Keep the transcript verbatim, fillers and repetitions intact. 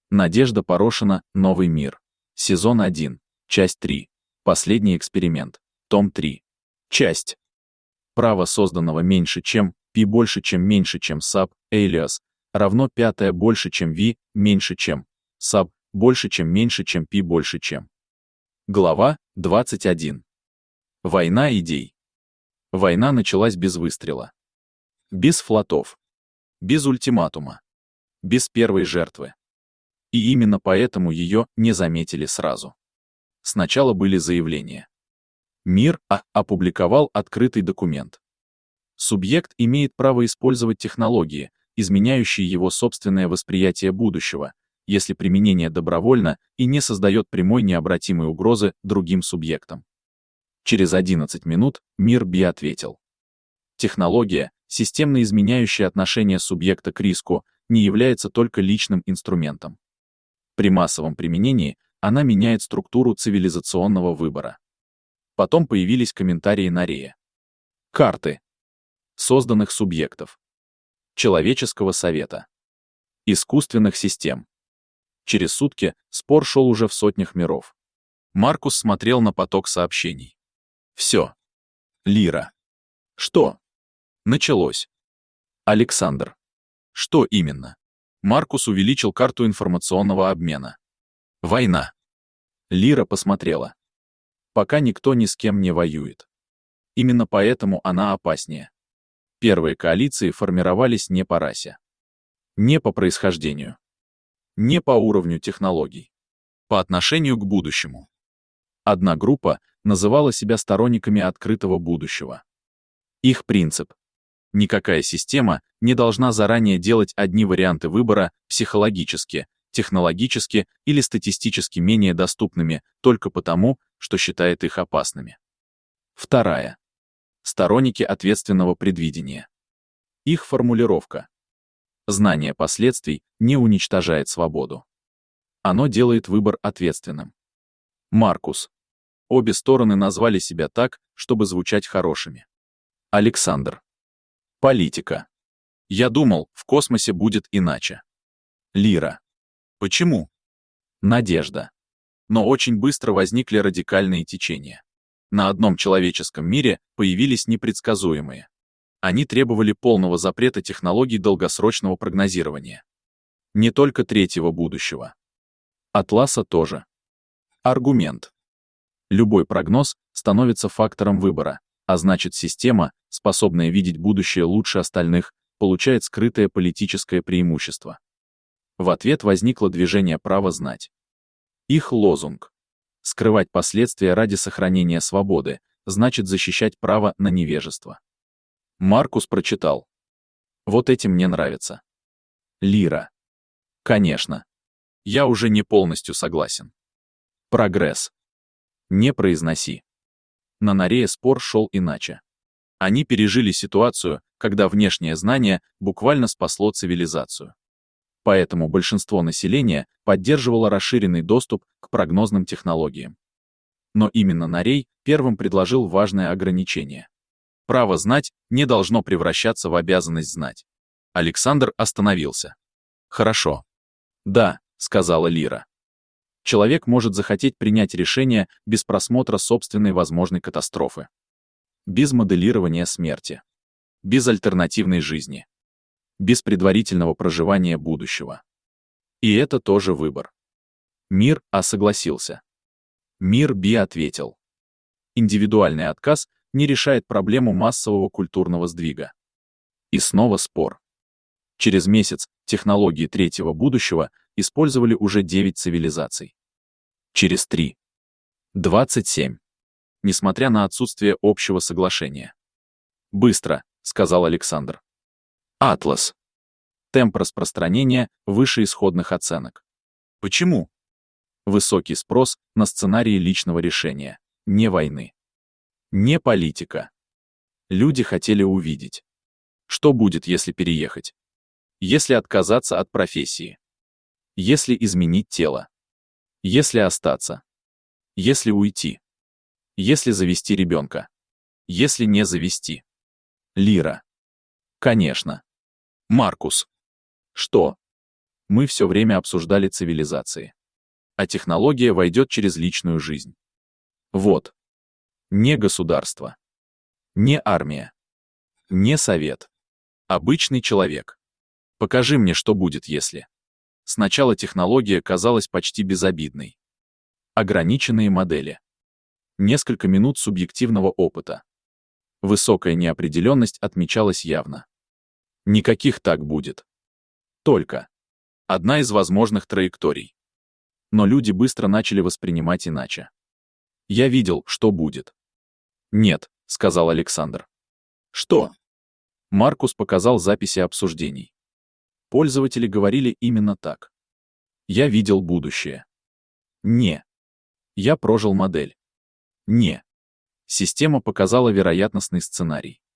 Надежда Порошина. Новый мир. Сезон один. Часть три. Последний эксперимент. Том три. Часть. Право созданного меньше чем, π больше чем меньше чем sub, alias, равно пятое больше чем v, меньше чем, sub, больше чем меньше чем π больше чем. Глава двадцать один. Война идей. Война началась без выстрела. Без флотов. Без ультиматума. Без первой жертвы. И именно поэтому ее не заметили сразу. Сначала были заявления. Мир А опубликовал открытый документ. Субъект имеет право использовать технологии, изменяющие его собственное восприятие будущего, если применение добровольно и не создает прямой необратимой угрозы другим субъектам. Через одиннадцать минут Мир Б ответил. Технология, системно изменяющая отношение субъекта к риску, не является только личным инструментом. При массовом применении она меняет структуру цивилизационного выбора. Потом появились комментарии на Рея. Карты созданных субъектов. Человеческого совета. Искусственных систем. Через сутки спор шел уже в сотнях миров. Маркус смотрел на поток сообщений. Все. Лира. Что? Началось. Александр. Что именно? Маркус увеличил карту информационного обмена. Война. Лира посмотрела. Пока никто ни с кем не воюет. Именно поэтому она опаснее. Первые коалиции формировались не по расе. Не по происхождению. Не по уровню технологий. По отношению к будущему. Одна группа называла себя сторонниками открытого будущего. Их принцип. Никакая система не должна заранее делать одни варианты выбора психологически, технологически или статистически менее доступными только потому, что считает их опасными. Вторая. Сторонники ответственного предвидения. Их формулировка. Знание последствий не уничтожает свободу. Оно делает выбор ответственным. Маркус. Обе стороны назвали себя так, чтобы звучать хорошими. Александр. Политика. Я думал, в космосе будет иначе. Лира. Почему? Надежда. Но очень быстро возникли радикальные течения. На одном человеческом мире появились непредсказуемые. Они требовали полного запрета технологий долгосрочного прогнозирования. Не только третьего будущего. Атласа тоже. Аргумент. Любой прогноз становится фактором выбора, а значит система, способная видеть будущее лучше остальных, получает скрытое политическое преимущество. В ответ возникло движение «Право знать». Их лозунг. Скрывать последствия ради сохранения свободы, значит защищать право на невежество. Маркус прочитал. Вот эти мне нравятся. Лира. Конечно. Я уже не полностью согласен. Прогресс. Не произноси. На Нарее спор шел иначе. Они пережили ситуацию, когда внешнее знание буквально спасло цивилизацию. Поэтому большинство населения поддерживало расширенный доступ к прогнозным технологиям. Но именно Нарей первым предложил важное ограничение. Право знать не должно превращаться в обязанность знать. Александр остановился. Хорошо. Да, сказала Лира. Человек может захотеть принять решение без просмотра собственной возможной катастрофы. Без моделирования смерти. Без альтернативной жизни. Без предварительного проживания будущего. И это тоже выбор. Мир А согласился. Мир Б ответил. Индивидуальный отказ не решает проблему массового культурного сдвига. И снова спор. Через месяц технологии третьего будущего использовали уже девять цивилизаций. Через три. двадцать семь. Несмотря на отсутствие общего соглашения. Быстро, сказал Александр. Атлас. Темп распространения выше исходных оценок. Почему? Высокий спрос на сценарии личного решения, не войны. Не политика. Люди хотели увидеть. Что будет, если переехать? Если отказаться от профессии? Если изменить тело? Если остаться? Если уйти? Если завести ребенка? Если не завести? Лира. Конечно. Маркус. Что? Мы все время обсуждали цивилизации. А технология войдет через личную жизнь. Вот. Не государство. Не армия. Не совет. Обычный человек. Покажи мне, что будет, если. Сначала технология казалась почти безобидной. Ограниченные модели. Несколько минут субъективного опыта. Высокая неопределенность отмечалась явно. Никаких так будет. Только. Одна из возможных траекторий. Но люди быстро начали воспринимать иначе. Я видел, что будет. Нет, сказал Александр. Что? Маркус показал записи обсуждений. Пользователи говорили именно так. Я видел будущее. Не. Я прожил модель. Не. Система показала вероятностный сценарий.